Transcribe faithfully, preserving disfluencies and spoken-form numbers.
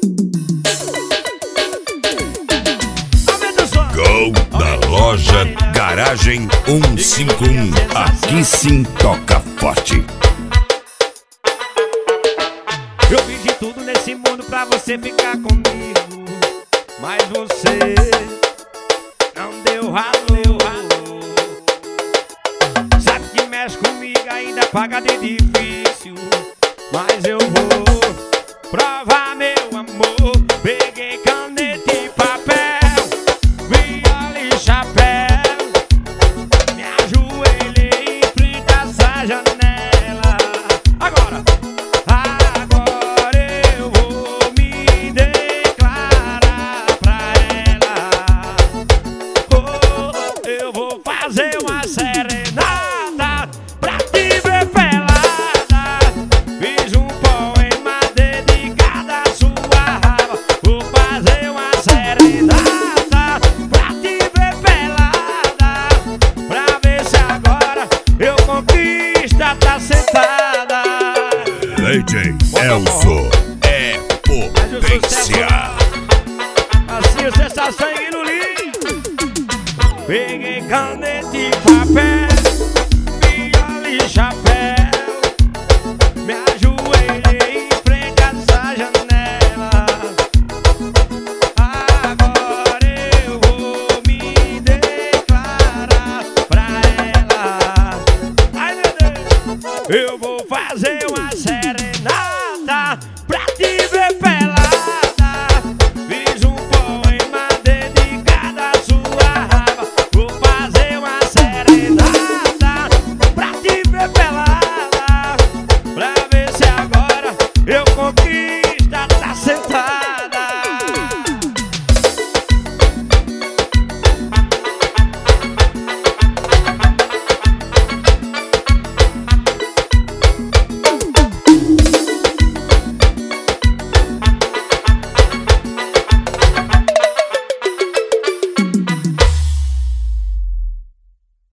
Gol da loja Garagem cento e cinquenta e um. Aqui sim toca forte. Eu fiz de tudo nesse mundo pra você ficar comigo, mas você não deu valor. Sabe que mexe comigo, ainda paga de difícil, mas eu vou provar meu amor. Peguei caneta e papel, viola e chapéu, me ajoelhei em frente a essa janela. Agora, agora eu vou me declarar pra ela. Oh, eu vou fazer uma serenata pra te ver pelada. Fiz um poema dedicado à sua raba. Vou fazer uma serenata pra te ver pelada, pra ver se agora eu conquisto a tá sentada. D J Elzo é potência. Assim você está sangue no livro. Peguei caneta e papel, viola e chapéu, me ajoelhei em frente a essa janela. Agora eu vou me declarar pra ela. Ai meu Deus, eu vou fazer uma serenata pra ti